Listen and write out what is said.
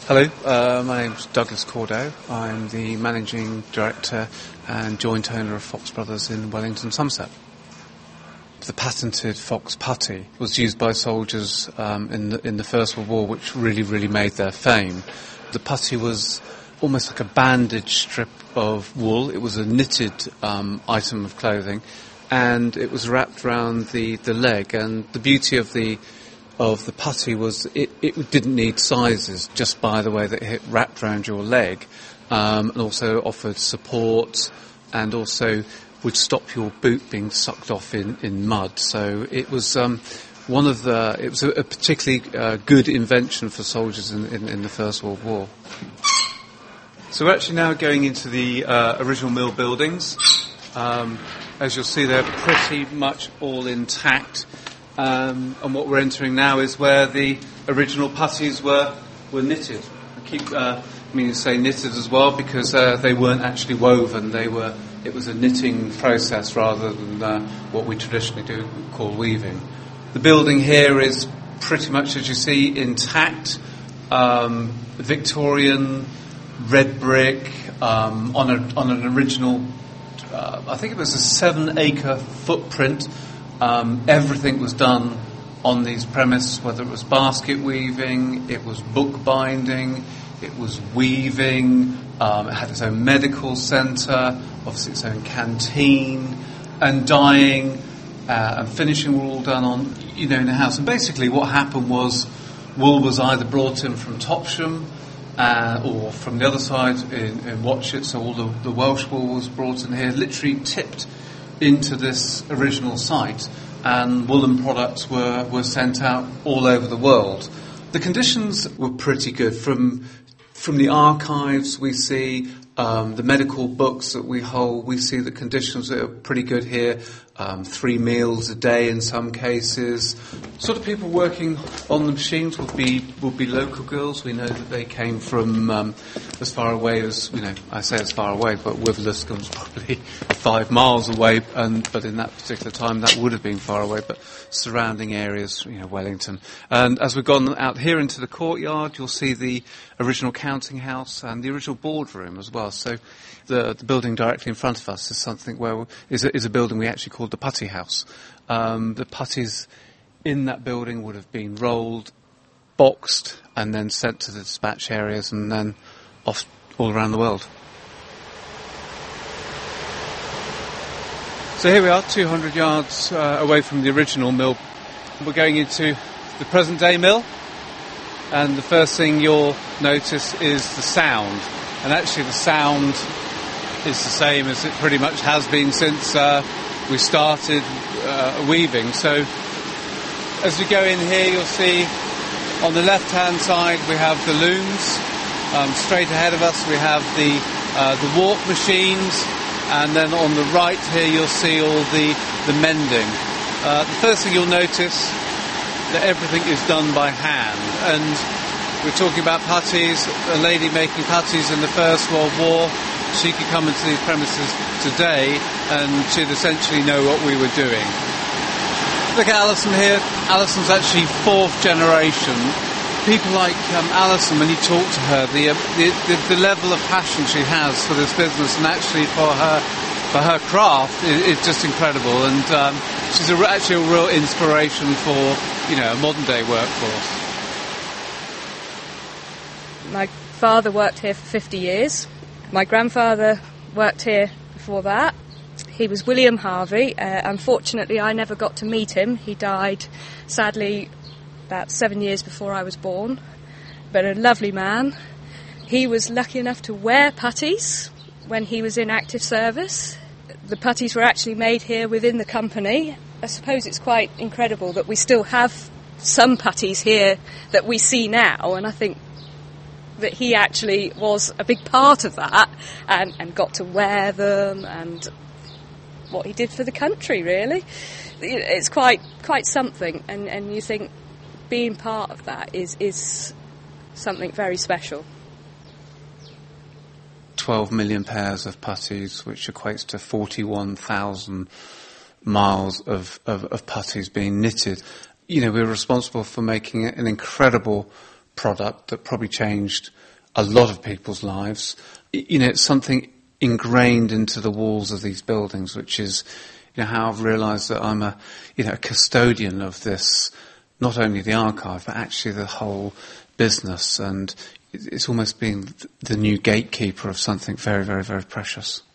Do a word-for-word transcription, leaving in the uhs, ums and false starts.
Hello, uh, my name's Douglas Cordo. I'm the Managing Director and joint owner of Fox Brothers in Wellington, Somerset. The patented Fox putty was used by soldiers um, in, the, in the First World War, which really, really made their fame. The putty was almost like a bandage strip of wool. It was a knitted um, item of clothing, and it was wrapped around the, the leg. And the beauty of the of the putty was it, it didn't need sizes, just by the way that it wrapped around your leg, um, and also offered support, and also would stop your boot being sucked off in, in mud. So it was um, one of the it was a, a particularly uh, good invention for soldiers in, in, in the First World War. So we're actually now going into the uh, original mill buildings. Um, as you'll see, they're pretty much all intact. Um, and what we're entering now is where the original putties were were knitted. I keep uh, meaning to say knitted as well, because uh, they weren't actually woven. They were. It was a knitting process rather than uh, what we traditionally do call weaving. The building here is pretty much, as you see, intact. Um, Victorian red brick um, on a on an original. Uh, I think it was a seven-acre footprint. Um, everything was done on these premises, whether it was basket weaving, it was book binding, it was weaving, um, it had its own medical centre, obviously its own canteen, and dyeing uh, and finishing were all done on, you know, in the house. And basically what happened was wool was either brought in from Topsham uh, or from the other side in, in Watchet, so all the, the Welsh wool was brought in here, literally tipped into this original site, and woolen products were, were sent out all over the world. The conditions were pretty good. From from the archives we see, um, the medical books that we hold, we see the conditions are pretty good here. Um, three meals a day in some cases. Sort of people working on the machines would be would be local girls. We know that they came from um, as far away as, you know, I say as far away, but Wiveliscombe was probably five miles away, and but in that particular time that would have been far away, but surrounding areas, you know, Wellington. And as we've gone out here into the courtyard, you'll see the original counting house and the original boardroom as well. So the, the building directly in front of us is something where is a, is a building we actually called the Putty House. Um, the putties in that building would have been rolled, boxed, and then sent to the dispatch areas, and then off all around the world. So here we are, two hundred yards uh, away from the original mill. We're going into the present day mill, and the first thing you'll notice is the sound. And actually the sound is the same as it pretty much has been since uh, we started uh, weaving. So as we go in here, you'll see on the left hand side we have the looms. Um, straight ahead of us we have the uh, the warp machines, and then on the right here you'll see all the, the mending. Uh, the first thing you'll notice that everything is done by hand, and we're talking about putties. A lady making putties in the First World War, she could come into these premises today and she'd essentially know what we were doing. Look at Alison here. Alison's actually fourth generation. People like um, Alison, when you talk to her, the, uh, the, the the level of passion she has for this business and actually for her for her craft is, is just incredible. And um, she's a, actually a real inspiration for, you know, a modern day workforce. My father worked here for fifty years. My grandfather worked here before that. He was William Harvey. Uh, unfortunately, I never got to meet him. He died, sadly, about seven years before I was born. But a lovely man. He was lucky enough to wear putties when he was in active service. The putties were actually made here within the company. I suppose it's quite incredible that we still have some putties here that we see now, and I think that he actually was a big part of that, and, and got to wear them, and what he did for the country, really. It's quite quite something, and, and you think being part of that is, is something very special. twelve million pairs of putties, which equates to forty-one thousand miles of, of, of putties being knitted. You know, we're responsible for making an incredible product that probably changed a lot of people's lives. You know, it's something ingrained into the walls of these buildings, which is, you know, how I've realised that I'm a, you know, a custodian of this, not only the archive, but actually the whole business. And it's almost been the new gatekeeper of something very, very, very precious.